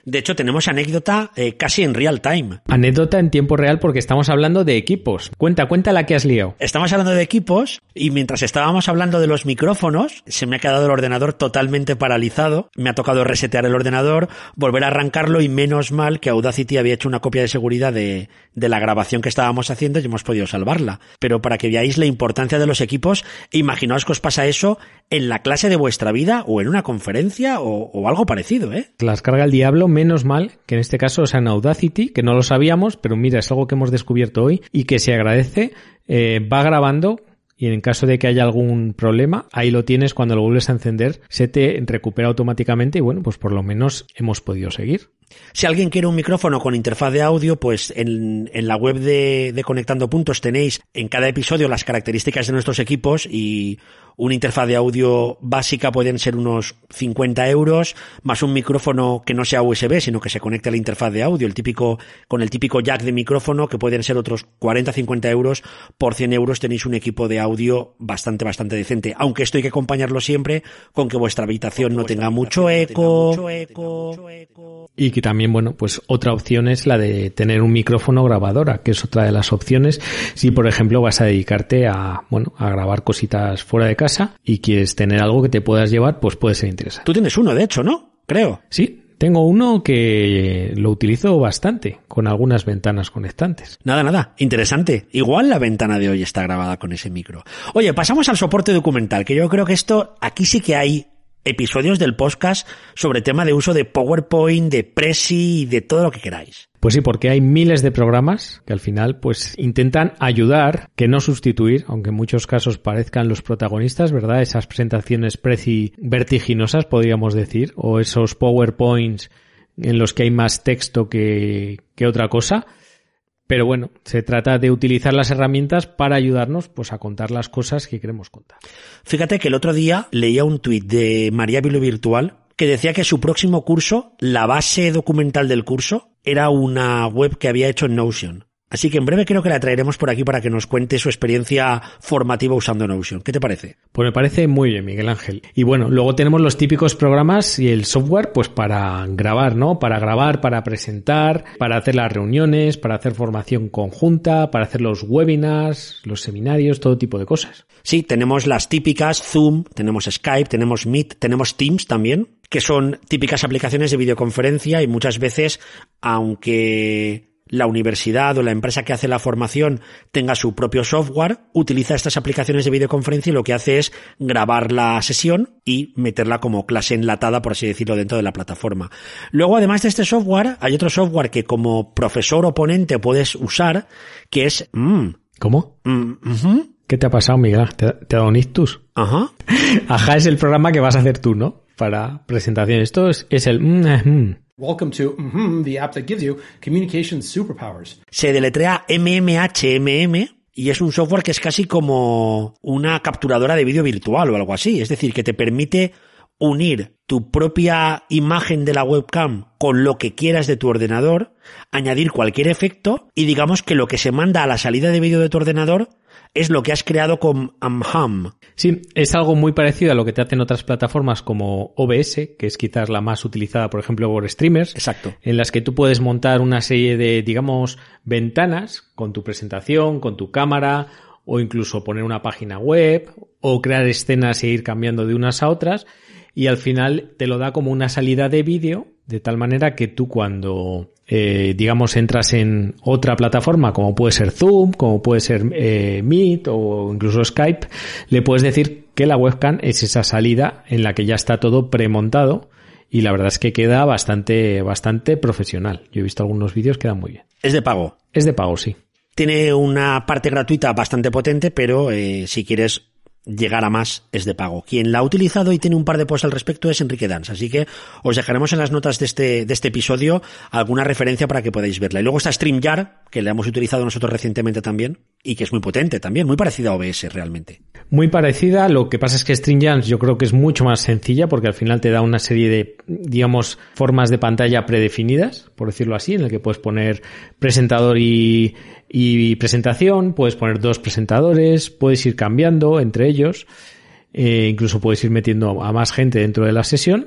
De hecho, tenemos anécdota eh, casi en real time. Anécdota en tiempo real porque estamos hablando de equipos. Cuenta, cuenta la que has liado. Estamos hablando de equipos y mientras estábamos hablando de los micrófonos, se me ha quedado el ordenador totalmente paralizado. Me ha tocado resetear el ordenador, volver a arrancarlo y menos mal que Audacity había hecho una copia de seguridad de, de la grabación que estábamos haciendo y hemos podido salvarla. Pero para que veáis la importancia de los equipos, imaginaos que os pasa eso en la clase de vuestra vida o en una conferencia o, o algo parecido, ¿eh? Las carga el diablo, menos mal que en este caso sea en Audacity, que no lo sabíamos, pero mira, es algo que hemos descubierto hoy y que se agradece. Eh, va grabando y en caso de que haya algún problema, ahí lo tienes, cuando lo vuelves a encender, se te recupera automáticamente y bueno, pues por lo menos hemos podido seguir. Si alguien quiere un micrófono con interfaz de audio, pues en, en la web de, de Conectando Puntos tenéis en cada episodio las características de nuestros equipos y una interfaz de audio básica pueden ser unos cincuenta euros, más un micrófono que no sea U S B, sino que se conecte a la interfaz de audio, el típico, con el típico jack de micrófono, que pueden ser otros cuarenta a cincuenta euros. Por cien euros tenéis un equipo de audio bastante, bastante decente. Aunque esto hay que acompañarlo siempre con que vuestra habitación no tenga mucho eco. Y que también, bueno, pues otra opción es la de tener un micrófono grabadora, que es otra de las opciones si, por ejemplo, vas a dedicarte a, bueno, a grabar cositas fuera de casa y quieres tener algo que te puedas llevar, pues puede ser interesante. Tú tienes uno, de hecho, ¿no? Creo. Sí, tengo uno que lo utilizo bastante, con algunas ventanas conectantes. Nada, nada, interesante. Igual la ventana de hoy está grabada con ese micro. Oye, pasamos al soporte documental, que yo creo que esto, aquí sí que hay episodios del podcast sobre tema de uso de PowerPoint, de Prezi y de todo lo que queráis. Pues sí, porque hay miles de programas que al final pues intentan ayudar, que no sustituir, aunque en muchos casos parezcan los protagonistas, ¿verdad? Esas presentaciones Prezi vertiginosas, podríamos decir, o esos PowerPoints en los que hay más texto que, que otra cosa. Pero bueno, se trata de utilizar las herramientas para ayudarnos pues a contar las cosas que queremos contar. Fíjate que el otro día leía un tuit de María Bibliovirtual que decía que su próximo curso, la base documental del curso, era una web que había hecho en Notion. Así que en breve creo que la traeremos por aquí para que nos cuente su experiencia formativa usando Notion. ¿Qué te parece? Pues me parece muy bien, Miguel Ángel. Y bueno, luego tenemos los típicos programas y el software pues para grabar, ¿no? Para grabar, para presentar, para hacer las reuniones, para hacer formación conjunta, para hacer los webinars, los seminarios, todo tipo de cosas. Sí, tenemos las típicas Zoom, tenemos Skype, tenemos Meet, tenemos Teams también, que son típicas aplicaciones de videoconferencia y muchas veces, aunque la universidad o la empresa que hace la formación tenga su propio software, utiliza estas aplicaciones de videoconferencia y lo que hace es grabar la sesión y meterla como clase enlatada, por así decirlo, dentro de la plataforma. Luego, además de este software, hay otro software que como profesor o ponente puedes usar, que es... Mm, ¿Cómo? Mm, uh-huh. ¿Qué te ha pasado, Miguel? ¿Te, te ha dado un ictus? Ajá. Ajá, es el programa que vas a hacer tú, ¿no? Para presentación. Esto es, es el... Mm, mm. Welcome to mm-hmm, the app that gives you communication superpowers. Se deletrea M M H M M y es un software que es casi como una capturadora de vídeo virtual o algo así. Es decir, que te permite unir tu propia imagen de la webcam con lo que quieras de tu ordenador, añadir cualquier efecto y digamos que lo que se manda a la salida de vídeo de tu ordenador es lo que has creado con Amham. Sí, es algo muy parecido a lo que te hacen otras plataformas como O B S, que es quizás la más utilizada, por ejemplo, por streamers. Exacto. En las que tú puedes montar una serie de, digamos, ventanas con tu presentación, con tu cámara, o incluso poner una página web, o crear escenas e ir cambiando de unas a otras, y al final te lo da como una salida de vídeo, de tal manera que tú cuando... Eh, digamos, entras en otra plataforma como puede ser Zoom, como puede ser eh, Meet o incluso Skype, le puedes decir que la webcam es esa salida en la que ya está todo premontado y la verdad es que queda bastante, bastante profesional. Yo he visto algunos vídeos, quedan muy bien. Es de pago. Es de pago, sí. Tiene una parte gratuita bastante potente, pero eh, si quieres llegar a más es de pago. Quien la ha utilizado y tiene un par de posts al respecto es Enrique Dans, así que os dejaremos en las notas de este, de este episodio alguna referencia para que podáis verla. Y luego está StreamYard, que la hemos utilizado nosotros recientemente también, y que es muy potente también, muy parecida a O B S realmente. Muy parecida, lo que pasa es que StreamYard yo creo que es mucho más sencilla porque al final te da una serie de, digamos, formas de pantalla predefinidas, por decirlo así, en el que puedes poner presentador y, y presentación, puedes poner dos presentadores, puedes ir cambiando entre ellos, eh, incluso puedes ir metiendo a más gente dentro de la sesión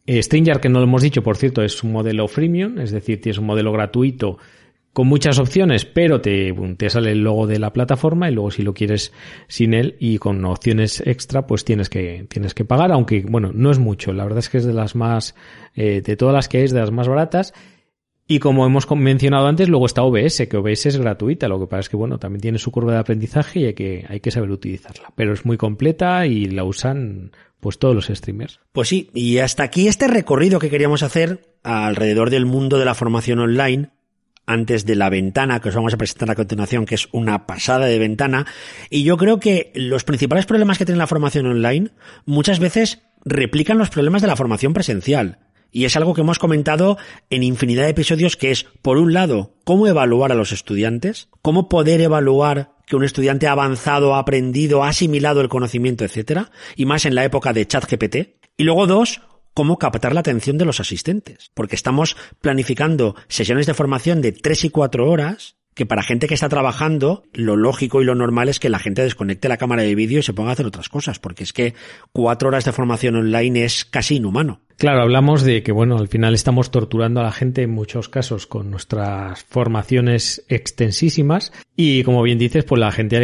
Eh, StreamYard, que no lo hemos dicho, por cierto, es un modelo freemium, es decir, tienes un modelo gratuito con muchas opciones, pero te, te sale el logo de la plataforma y luego si lo quieres sin él y con opciones extra, pues tienes que tienes que pagar, aunque bueno, no es mucho. La verdad es que es de las más, eh, de todas las que hay, es de las más baratas. Y como hemos mencionado antes, luego está O B S, que O B S es gratuita. Lo que pasa es que bueno, también tiene su curva de aprendizaje y hay que, hay que saber utilizarla. Pero es muy completa y la usan pues todos los streamers. Pues sí, y hasta aquí este recorrido que queríamos hacer alrededor del mundo de la formación online, antes de la ventana que os vamos a presentar a continuación, que es una pasada de ventana. Y yo creo que los principales problemas que tiene la formación online muchas veces replican los problemas de la formación presencial. Y es algo que hemos comentado en infinidad de episodios, que es, por un lado, cómo evaluar a los estudiantes, cómo poder evaluar que un estudiante ha avanzado, ha aprendido, ha asimilado el conocimiento, etcétera, y más en la época de ChatGPT. Y luego, dos, cómo captar la atención de los asistentes, porque estamos planificando sesiones de formación de tres y cuatro horas, que para gente que está trabajando, lo lógico y lo normal es que la gente desconecte la cámara de vídeo y se ponga a hacer otras cosas, porque es que cuatro horas de formación online es casi inhumano. Claro, hablamos de que, bueno, al final estamos torturando a la gente en muchos casos con nuestras formaciones extensísimas y, como bien dices, pues la gente,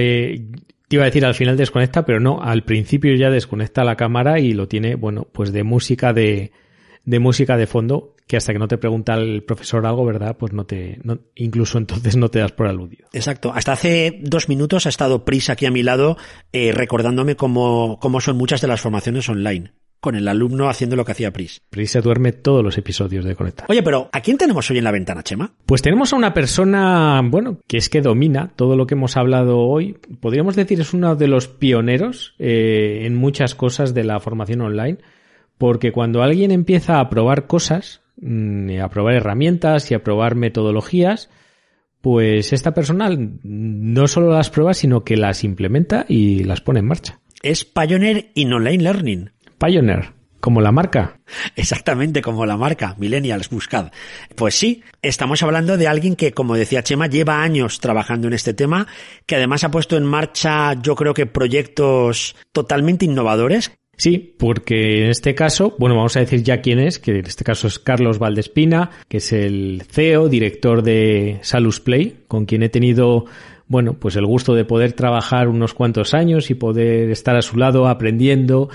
te iba a decir al final desconecta, pero no, al principio ya desconecta la cámara y lo tiene, bueno, pues de música de, de música de fondo, que hasta que no te pregunta el profesor algo, ¿verdad? Pues no te, no, incluso entonces no te das por aludido. Exacto. Hasta hace dos minutos ha estado Pris aquí a mi lado, eh, recordándome cómo, cómo son muchas de las formaciones online, con el alumno haciendo lo que hacía Pris. Pris se duerme todos los episodios de Conectar. Oye, pero ¿a quién tenemos hoy en la ventana, Chema? Pues tenemos a una persona, bueno, que es que domina todo lo que hemos hablado hoy. Podríamos decir es uno de los pioneros eh, en muchas cosas de la formación online, porque cuando alguien empieza a probar cosas, a probar herramientas y a probar metodologías, pues esta persona no solo las prueba, sino que las implementa y las pone en marcha. Es Pioneer in Online Learning. Pioneer, como la marca. Exactamente, como la marca, Millennials, buscad. Pues sí, estamos hablando de alguien que, como decía Chema, lleva años trabajando en este tema, que además ha puesto en marcha, yo creo que proyectos totalmente innovadores. Sí, porque en este caso, bueno, vamos a decir ya quién es, que en este caso es Carlos Valdespina, que es el C E O, director de Salus Play, con quien he tenido, bueno, pues el gusto de poder trabajar unos cuantos años y poder estar a su lado aprendiendo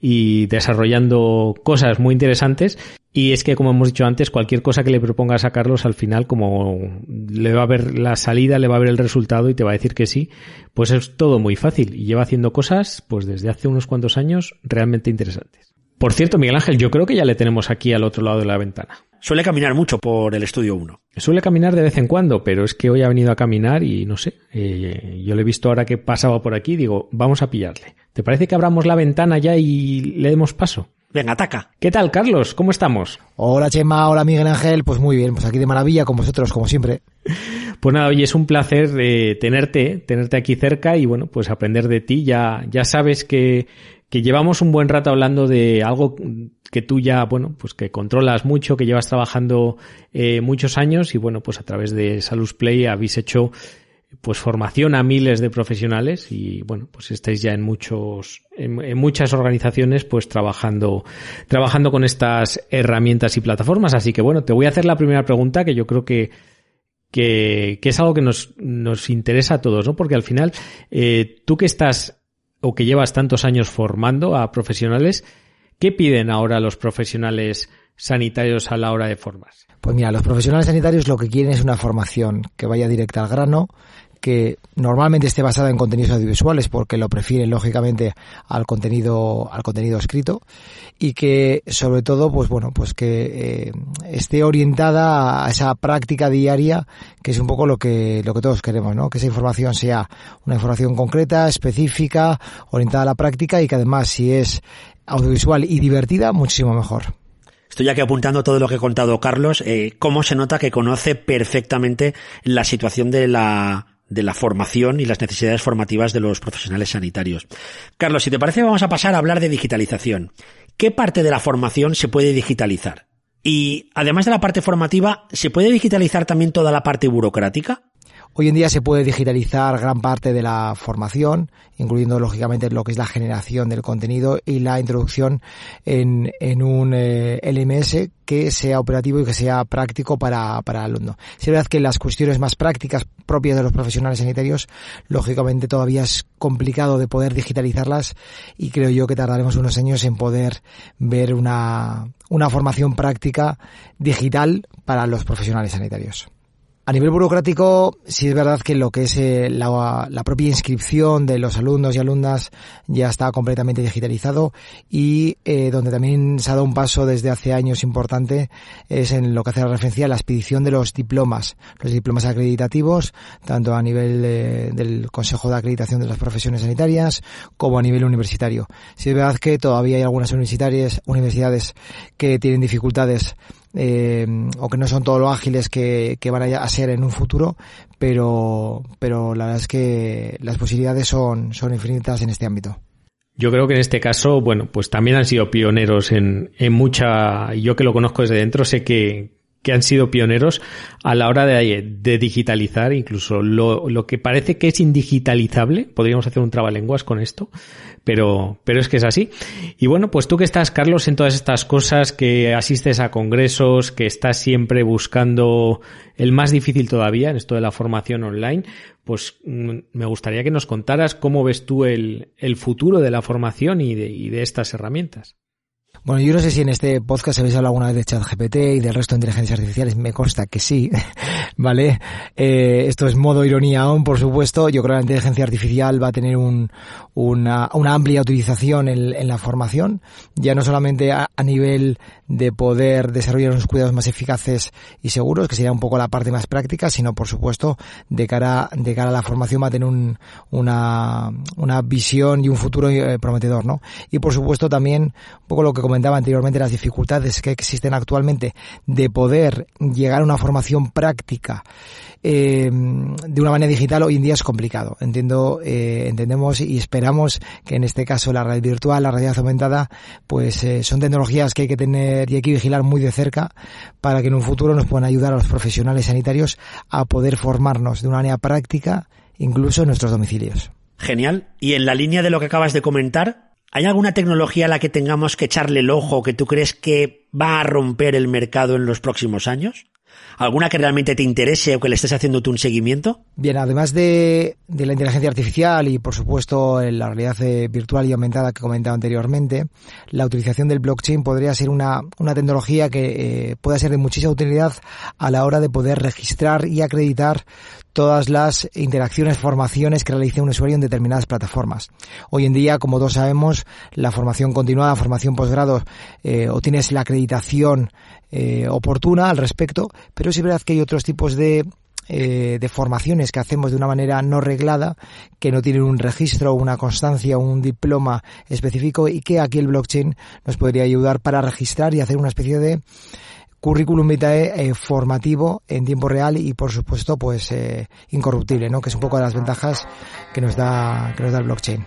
y desarrollando cosas muy interesantes. Y es que, como hemos dicho antes, cualquier cosa que le propongas a Carlos, al final, como le va a ver la salida, le va a ver el resultado y te va a decir que sí, pues es todo muy fácil. Y lleva haciendo cosas, pues desde hace unos cuantos años, realmente interesantes. Por cierto, Miguel Ángel, yo creo que ya le tenemos aquí al otro lado de la ventana. Suele caminar mucho por el estudio uno. Suele caminar de vez en cuando, pero es que hoy ha venido a caminar y no sé, eh, yo le he visto ahora que pasaba por aquí y digo, vamos a pillarle. ¿Te parece que abramos la ventana ya y le demos paso? Venga, ataca. ¿Qué tal, Carlos? ¿Cómo estamos? Hola, Chema. Hola, Miguel Ángel. Pues muy bien, pues aquí de maravilla con vosotros, como siempre. Pues nada, oye, es un placer eh, tenerte, tenerte aquí cerca y bueno, pues aprender de ti. Ya, ya sabes que, que llevamos un buen rato hablando de algo que tú ya, bueno, pues que controlas mucho, que llevas trabajando eh, muchos años y bueno, pues a través de Salus Play habéis hecho pues formación a miles de profesionales y bueno, pues estáis ya en muchos, en, en muchas organizaciones pues trabajando, trabajando con estas herramientas y plataformas. Así que bueno, te voy a hacer la primera pregunta que yo creo que, que, que es algo que nos, nos interesa a todos, ¿no? Porque al final, eh, tú que estás o que llevas tantos años formando a profesionales, ¿qué piden ahora los profesionales sanitarios a la hora de formarse? Pues mira, los profesionales sanitarios lo que quieren es una formación que vaya directa al grano, que normalmente esté basada en contenidos audiovisuales porque lo prefieren lógicamente al contenido al contenido escrito y que sobre todo pues bueno pues que eh, esté orientada a esa práctica diaria que es un poco lo que lo que todos queremos, ¿no? Que esa información sea una información concreta, específica, orientada a la práctica y que además si es audiovisual y divertida muchísimo mejor. Estoy aquí apuntando todo lo que ha contado Carlos, eh, cómo se nota que conoce perfectamente la situación de la de la formación y las necesidades formativas de los profesionales sanitarios. Carlos, si te parece, vamos a pasar a hablar de digitalización. ¿Qué parte de la formación se puede digitalizar? Y, además de la parte formativa, ¿se puede digitalizar también toda la parte burocrática? Hoy en día se puede digitalizar gran parte de la formación, incluyendo lógicamente lo que es la generación del contenido y la introducción en, en un eh, L M S que sea operativo y que sea práctico para, para el alumno. Es verdad que las cuestiones más prácticas propias de los profesionales sanitarios, lógicamente todavía es complicado de poder digitalizarlas y creo yo que tardaremos unos años en poder ver una, una formación práctica digital para los profesionales sanitarios. A nivel burocrático, sí es verdad que lo que es eh, la, la propia inscripción de los alumnos y alumnas ya está completamente digitalizado y eh, donde también se ha dado un paso desde hace años importante es en lo que hace referencia a la expedición de los diplomas, los diplomas acreditativos, tanto a nivel eh, del Consejo de Acreditación de las Profesiones Sanitarias como a nivel universitario. Sí es verdad que todavía hay algunas universidades, universidades que tienen dificultades Eh, o que no son todo lo ágiles que, que van a ser en un futuro, pero, pero la verdad es que las posibilidades son, son infinitas en este ámbito. Yo creo que en este caso, bueno, pues también han sido pioneros en, en mucha, yo que lo conozco desde dentro, sé que, que han sido pioneros a la hora de, de digitalizar incluso lo, lo que parece que es indigitalizable. Podríamos hacer un trabalenguas con esto, pero, pero es que es así. Y bueno, pues tú que estás, Carlos, en todas estas cosas, que asistes a congresos, que estás siempre buscando el más difícil todavía en esto de la formación online, pues me gustaría que nos contaras cómo ves tú el, el futuro de la formación y de, y de estas herramientas. Bueno, yo no sé si en este podcast habéis hablado alguna vez de ChatGPT y del resto de inteligencias artificiales. Me consta que sí, ¿vale? Eh, esto es modo ironía aún, por supuesto. Yo creo que la inteligencia artificial va a tener un, una, una amplia utilización en, en la formación, ya no solamente a, a nivel de poder desarrollar unos cuidados más eficaces y seguros, que sería un poco la parte más práctica, sino, por supuesto, de cara, de cara a la formación va a tener un, una, una visión y un futuro eh, prometedor, ¿no? Y, por supuesto, también un poco lo que comentaba anteriormente, las dificultades que existen actualmente de poder llegar a una formación práctica eh, de una manera digital hoy en día es complicado. Entiendo, eh, entendemos y esperamos que en este caso la realidad virtual, la realidad aumentada, pues eh, son tecnologías que hay que tener y hay que vigilar muy de cerca para que en un futuro nos puedan ayudar a los profesionales sanitarios a poder formarnos de una manera práctica, incluso en nuestros domicilios. Genial. Y en la línea de lo que acabas de comentar, ¿hay alguna tecnología a la que tengamos que echarle el ojo que tú crees que va a romper el mercado en los próximos años? ¿Alguna que realmente te interese o que le estés haciendo tú un seguimiento? Bien, además de, de la inteligencia artificial y, por supuesto, la realidad eh, virtual y aumentada que comentaba anteriormente, la utilización del blockchain podría ser una, una tecnología que eh, pueda ser de muchísima utilidad a la hora de poder registrar y acreditar todas las interacciones, formaciones que realice un usuario en determinadas plataformas. Hoy en día, como todos sabemos, la formación continuada, formación posgrado, eh, o tienes la acreditación eh, oportuna al respecto, pero es verdad que hay otros tipos de eh, de formaciones que hacemos de una manera no reglada, que no tienen un registro, una constancia, un diploma específico, y que aquí el blockchain nos podría ayudar para registrar y hacer una especie de currículum vitae eh, formativo en tiempo real y, por supuesto, pues eh, incorruptible, ¿no? Que es un poco de las ventajas que nos da que nos da el blockchain.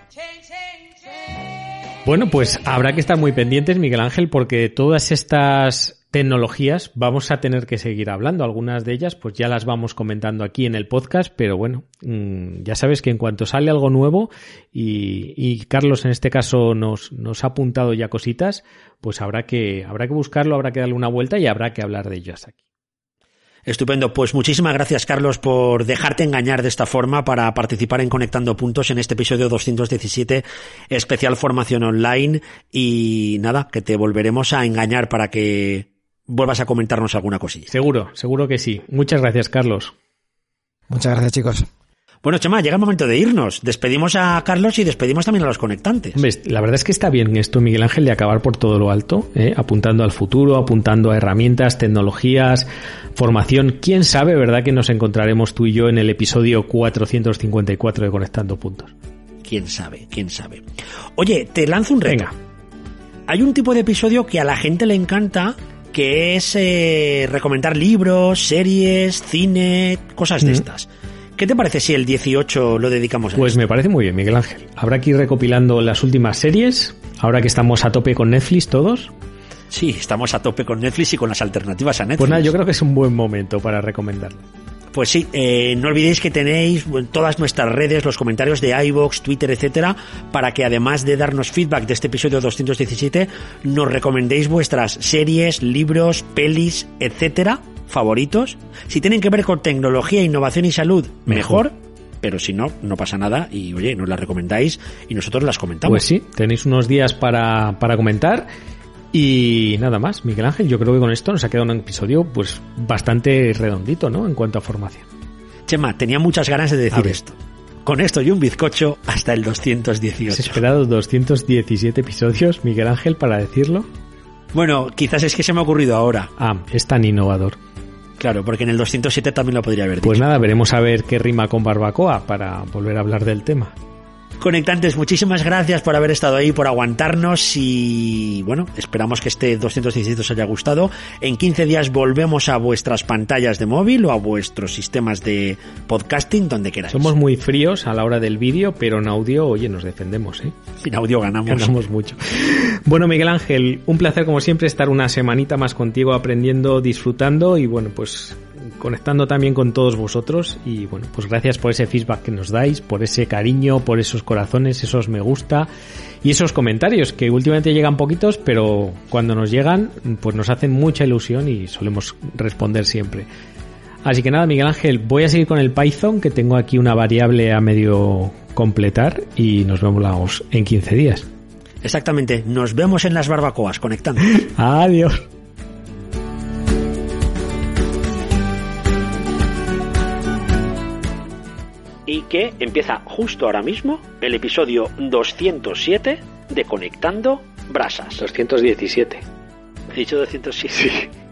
Bueno, pues habrá que estar muy pendientes, Miguel Ángel, porque todas estas tecnologías vamos a tener que seguir hablando. Algunas de ellas pues ya las vamos comentando aquí en el podcast, pero bueno, mmm, ya sabes que en cuanto sale algo nuevo y, y Carlos en este caso nos, nos ha apuntado ya cositas, pues habrá que, habrá que buscarlo, habrá que darle una vuelta y habrá que hablar de ellas aquí. Estupendo. Pues muchísimas gracias, Carlos, por dejarte engañar de esta forma para participar en Conectando Puntos en este episodio doscientos diecisiete, especial formación online. Y nada, que te volveremos a engañar para que vuelvas a comentarnos alguna cosilla. Seguro, seguro que sí. Muchas gracias, Carlos. Muchas gracias, chicos. Bueno, Chema, llega el momento de irnos. Despedimos a Carlos y despedimos también a los conectantes. Hombre, la verdad es que está bien esto, Miguel Ángel, de acabar por todo lo alto, ¿eh? Apuntando al futuro, apuntando a herramientas, tecnologías, formación. ¿Quién sabe, verdad, que nos encontraremos tú y yo en el episodio cuatrocientos cincuenta y cuatro de Conectando Puntos? ¿Quién sabe? ¿Quién sabe? Oye, te lanzo un reto. Venga. Hay un tipo de episodio que a la gente le encanta, que es eh, recomendar libros, series, cine, cosas de mm. estas. ¿Qué te parece si el dieciocho lo dedicamos a Pues esto? Me parece muy bien, Miguel Ángel. Habrá que ir recopilando las últimas series, ahora que estamos a tope con Netflix todos. Sí, estamos a tope con Netflix y con las alternativas a Netflix. Pues nada, yo creo que es un buen momento para recomendarlo. Pues sí, eh, no olvidéis que tenéis todas nuestras redes, los comentarios de iVoox, Twitter, etcétera, para que además de darnos feedback de este episodio doscientos diecisiete, nos recomendéis vuestras series, libros, pelis, etcétera, favoritos. Si tienen que ver con tecnología, innovación y salud, mejor. mejor. Pero si no, no pasa nada y, oye, nos las recomendáis y nosotros las comentamos. Pues sí, tenéis unos días para, para comentar. Y nada más, Miguel Ángel, yo creo que con esto nos ha quedado un episodio pues bastante redondito, ¿no? En cuanto a formación. Chema, tenía muchas ganas de decir esto. Con esto y un bizcocho hasta el doscientos dieciocho. ¿Has esperado doscientos diecisiete episodios, Miguel Ángel, para decirlo? Bueno, quizás es que se me ha ocurrido ahora. Ah, es tan innovador. Claro, porque en el doscientos siete también lo podría haber dicho. Pues nada, veremos a ver qué rima con barbacoa para volver a hablar del tema. Conectantes, muchísimas gracias por haber estado ahí, por aguantarnos y bueno, esperamos que este doscientos diecisiete os haya gustado. En quince días volvemos a vuestras pantallas de móvil o a vuestros sistemas de podcasting, donde queráis. Somos muy fríos a la hora del vídeo, pero en audio, oye, nos defendemos, ¿eh? En audio ganamos. Ganamos mucho. Bueno, Miguel Ángel, un placer como siempre estar una semanita más contigo aprendiendo, disfrutando y bueno, pues conectando también con todos vosotros y bueno, pues gracias por ese feedback que nos dais, por ese cariño, por esos corazones, esos me gusta y esos comentarios que últimamente llegan poquitos, pero cuando nos llegan pues nos hacen mucha ilusión y solemos responder siempre. Así que nada, Miguel Ángel, voy a seguir con el Python, que tengo aquí una variable a medio completar y nos vemos en quince días. Exactamente, nos vemos en las barbacoas, conectando. Adiós. Y que empieza justo ahora mismo el episodio doscientos siete de Conectando Brasas. doscientos diecisiete. ¿He dicho doscientos siete? Sí.